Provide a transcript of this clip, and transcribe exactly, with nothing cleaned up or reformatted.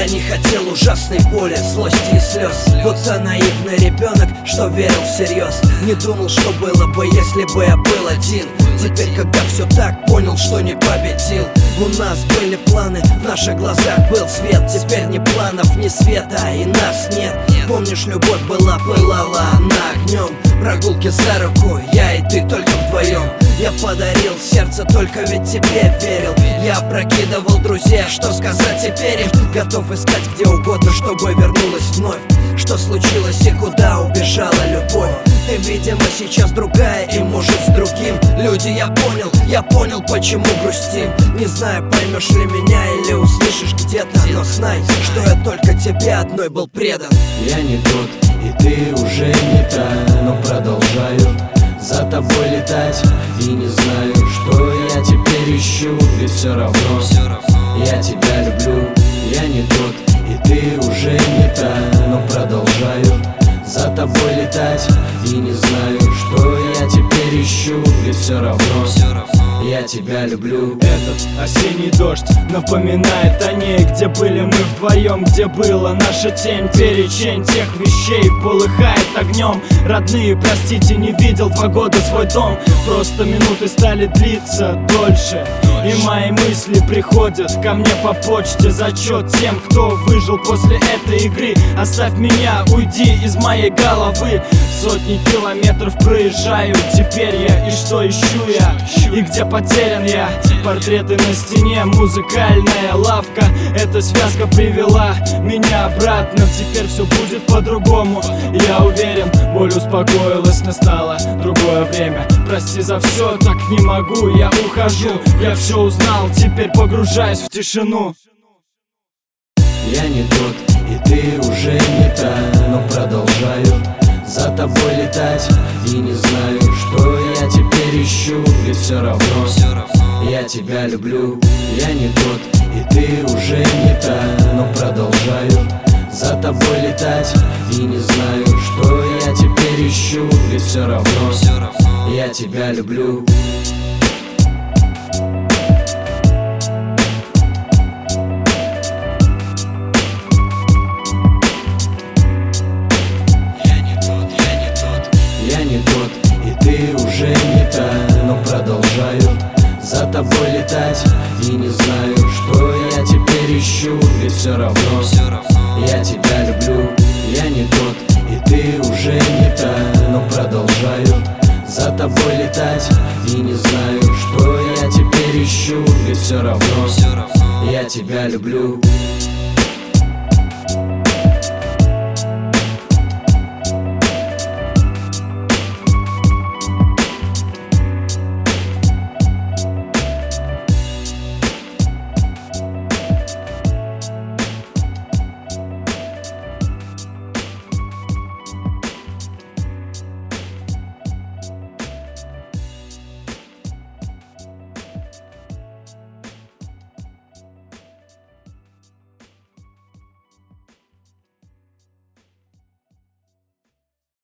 Я не хотел ужасной боли, злости и слез, будто наивный ребенок, что верил всерьез. Не думал, что было бы, если бы я был один. Теперь, когда все так, понял, что не победил. У нас были планы, в наших глазах был свет. Теперь ни планов, ни света, и нас нет. Помнишь, любовь была, пылала она огнем. Прогулки за руку, я и ты только вдвоем. Я подарил сердце, только ведь тебе верил. Я опрокидывал друзей, что сказать теперь им? Готов искать где угодно, чтобы вернулась вновь. Что случилось и куда убежала любовь? Ты, видимо, сейчас другая и может с другим. Люди, я понял, я понял, почему грустим. Не знаю, поймешь ли меня или услышишь где-то, но знай, что я только тебе одной был предан. Я не тот, и ты уже не та, но продолжаю за тобой летать. И не знаю, что я теперь ищу, ведь все равно я тебя люблю. Я не тот, и ты уже не та, но продолжаю за тобой летать. И не знаю, что я теперь ищу, ведь все равно я тебя люблю. Этот осенний дождь напоминает о ней, где были мы вдвоем, где была наша тень. Перечень тех вещей полыхает огнем. Родные, простите, не видел два года свой дом. Просто минуты стали длиться дольше, и мои мысли приходят ко мне по почте. Зачет тем, кто выжил после этой игры. Оставь меня, уйди из моей головы. Сотни километров проезжаю теперь я, и что ищу я? И где потерян я? Портреты на стене, музыкальная лавка. Эта связка привела меня обратно. Теперь все будет по-другому, я уверен. Боль успокоилась, настало другое время. Прости за все, так не могу, я ухожу. Я все узнал, теперь погружаюсь в тишину. Я не тот, и ты уже не та, но продолжаю за тобой летать. И не знаю, что я теперь ищу, ведь все равно я тебя люблю. Я не тот, и ты уже не та, но продолжаю за тобой летать. И не знаю, что я теперь ищу, ведь все равно я тебя люблю. Ты уже не та, но продолжаю за тобой летать. И не знаю, что я теперь ищу, ведь все равно я тебя люблю. Я не тот, и ты уже не та, но продолжаю за тобой летать. И не знаю, что я теперь ищу, ведь все равно я тебя люблю.